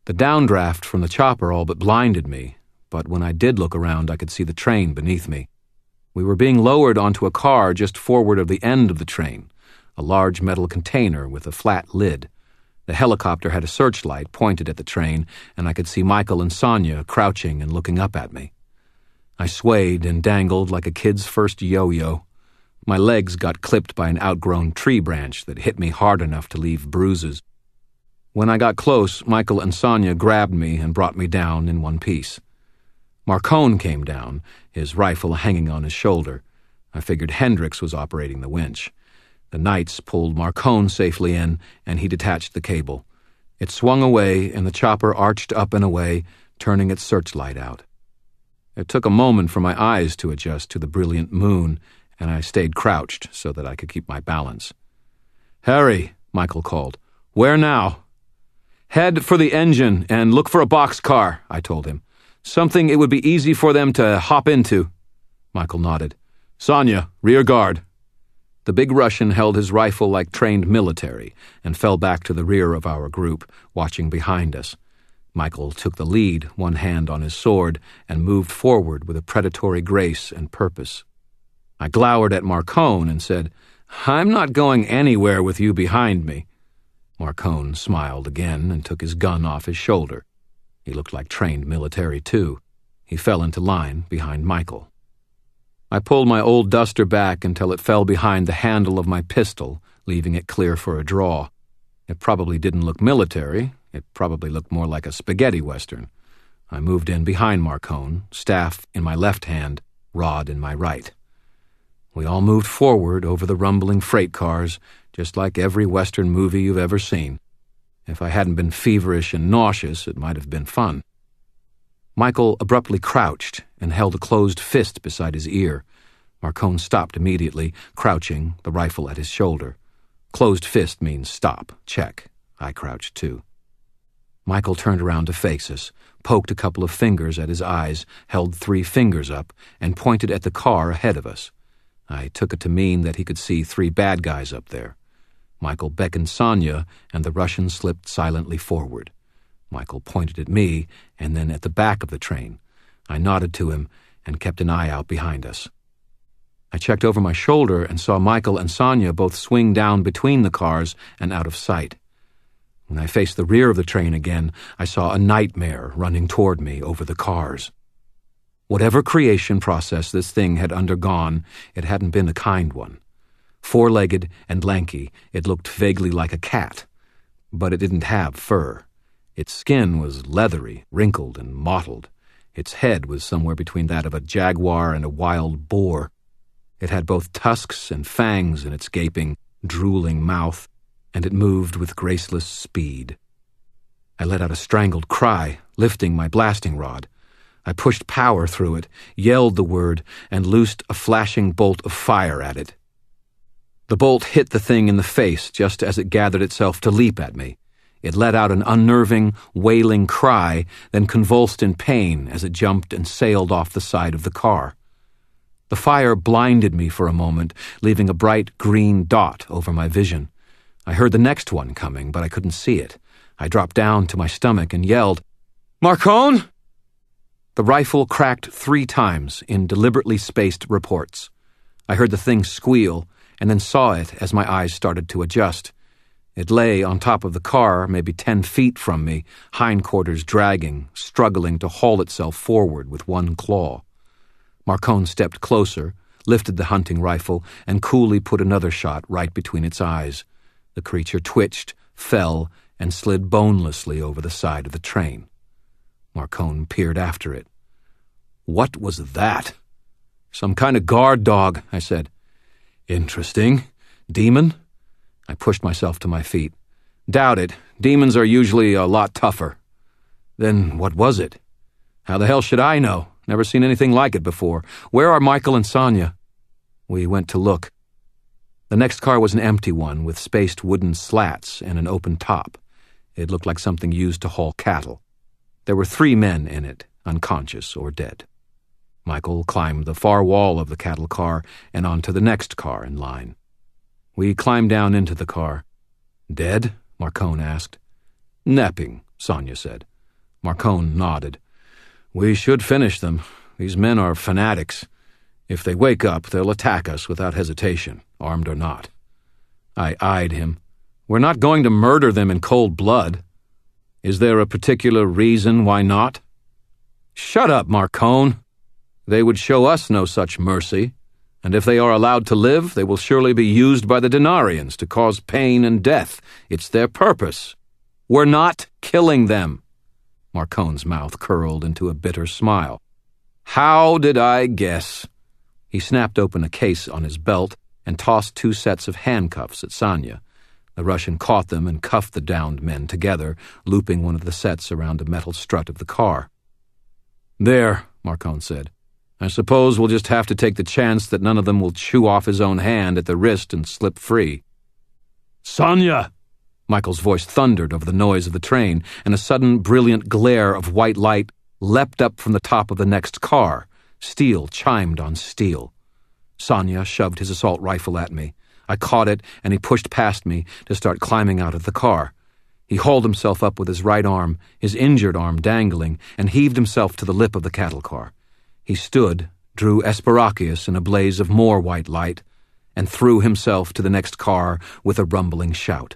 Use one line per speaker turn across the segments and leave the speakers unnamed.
The downdraft from the chopper all but blinded me, but when I did look around, I could see the train beneath me. We were being lowered onto a car just forward of the end of the train, a large metal container with a flat lid. The helicopter had a searchlight pointed at the train, and I could see Michael and Sonia crouching and looking up at me. I swayed and dangled like a kid's first yo-yo. My legs got clipped by an outgrown tree branch that hit me hard enough to leave bruises. When I got close, Michael and Sonia grabbed me and brought me down in one piece. Marcone came down, his rifle hanging on his shoulder. I figured Hendricks was operating the winch. The Knights pulled Marcone safely in, and he detached the cable. It swung away, and the chopper arched up and away, turning its searchlight out. It took a moment for my eyes to adjust to the brilliant moon, and I stayed crouched so that I could keep my balance. "Harry," Michael called. "Where now?" "Head for the engine and look for a boxcar," I told him. "Something it would be easy for them to hop into." Michael nodded. "Sonia, rear guard." The big Russian held his rifle like trained military and fell back to the rear of our group, watching behind us. Michael took the lead, one hand on his sword, and moved forward with a predatory grace and purpose. I glowered at Marcone and said, "I'm not going anywhere with you behind me." Marcone smiled again and took his gun off his shoulder. He looked like trained military, too. He fell into line behind Michael. I pulled my old duster back until it fell behind the handle of my pistol, leaving it clear for a draw. It probably didn't look military. It probably looked more like a spaghetti western. I moved in behind Marcone, staff in my left hand, rod in my right. We all moved forward over the rumbling freight cars, just like every western movie you've ever seen. If I hadn't been feverish and nauseous, it might have been fun. Michael abruptly crouched and held a closed fist beside his ear. Marcone stopped immediately, crouching, the rifle at his shoulder. Closed fist means stop, check. I crouched too. Michael turned around to face us, poked a couple of fingers at his eyes, held 3 fingers up, and pointed at the car ahead of us. I took it to mean that he could see 3 bad guys up there. Michael beckoned Sonia, and the Russian slipped silently forward. Michael pointed at me, and then at the back of the train. I nodded to him and kept an eye out behind us. I checked over my shoulder and saw Michael and Sonia both swing down between the cars and out of sight. When I faced the rear of the train again, I saw a nightmare running toward me over the cars. Whatever creation process this thing had undergone, it hadn't been a kind one. 4-legged and lanky, it looked vaguely like a cat, but it didn't have fur. Its skin was leathery, wrinkled, and mottled. Its head was somewhere between that of a jaguar and a wild boar. It had both tusks and fangs in its gaping, drooling mouth, and it moved with graceless speed. I let out a strangled cry, lifting my blasting rod. I pushed power through it, yelled the word, and loosed a flashing bolt of fire at it. The bolt hit the thing in the face just as it gathered itself to leap at me. It let out an unnerving, wailing cry, then convulsed in pain as it jumped and sailed off the side of the car. The fire blinded me for a moment, leaving a bright green dot over my vision. I heard the next one coming, but I couldn't see it. I dropped down to my stomach and yelled, "Marcone!" The rifle cracked 3 times in deliberately spaced reports. I heard the thing squeal, and then saw it as my eyes started to adjust. It lay on top of the car, maybe 10 feet from me, hindquarters dragging, struggling to haul itself forward with one claw. Marcone stepped closer, lifted the hunting rifle, and coolly put another shot right between its eyes. The creature twitched, fell, and slid bonelessly over the side of the train. Marcone peered after it. "What was that?" "Some kind of guard dog," I said. "Interesting. Demon?" I pushed myself to my feet. "Doubt it. Demons are usually a lot tougher." "Then what was it?" "How the hell should I know? Never seen anything like it before. Where are Michael and Sonia?" We went to look. The next car was an empty one with spaced wooden slats and an open top. It looked like something used to haul cattle. There were 3 men in it, unconscious or dead. Michael climbed the far wall of the cattle car and onto the next car in line. We climbed down into the car. "Dead?" Marcone asked. "Napping," Sonia said. Marcone nodded. "We should finish them. These men are fanatics. If they wake up, they'll attack us without hesitation, armed or not." I eyed him. "We're not going to murder them in cold blood. Is there a particular reason why not?" "Shut up, Marcone. They would show us no such mercy, and if they are allowed to live, they will surely be used by the Denarians to cause pain and death. It's their purpose. We're not killing them." Marcone's mouth curled into a bitter smile. "How did I guess?" He snapped open a case on his belt and tossed 2 sets of handcuffs at Sonia. The Russian caught them and cuffed the downed men together, looping one of the sets around a metal strut of the car. "There," Marcone said. "I suppose we'll just have to take the chance that none of them will chew off his own hand at the wrist and slip free." "Sonia!" Michael's voice thundered over the noise of the train, and a sudden brilliant glare of white light leapt up from the top of the next car. Steel chimed on steel. Sonia shoved his assault rifle at me. I caught it, and he pushed past me to start climbing out of the car. He hauled himself up with his right arm, his injured arm dangling, and heaved himself to the lip of the cattle car. He stood, drew Esperachius in a blaze of more white light, and threw himself to the next car with a rumbling shout.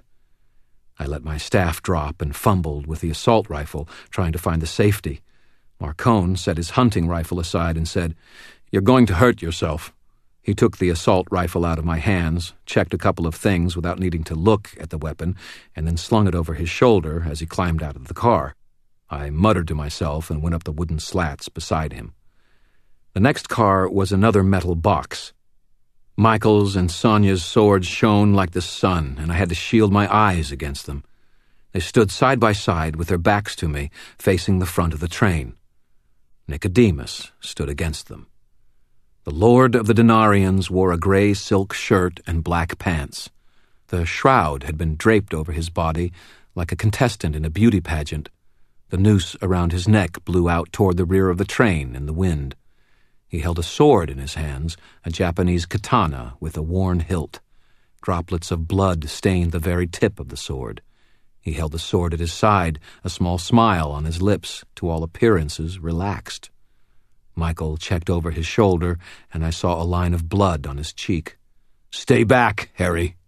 I let my staff drop and fumbled with the assault rifle, trying to find the safety. Marcone set his hunting rifle aside and said, "You're going to hurt yourself." He took the assault rifle out of my hands, checked a couple of things without needing to look at the weapon, and then slung it over his shoulder as he climbed out of the car. I muttered to myself and went up the wooden slats beside him. The next car was another metal box. Michael's and Sonia's swords shone like the sun, and I had to shield my eyes against them. They stood side by side with their backs to me, facing the front of the train. Nicodemus stood against them. The Lord of the Denarians wore a gray silk shirt and black pants. The shroud had been draped over his body like a contestant in a beauty pageant. The noose around his neck blew out toward the rear of the train in the wind. He held a sword in his hands, a Japanese katana with a worn hilt. Droplets of blood stained the very tip of the sword. He held the sword at his side, a small smile on his lips, to all appearances relaxed. Michael checked over his shoulder, and I saw a line of blood on his cheek. "Stay back, Harry."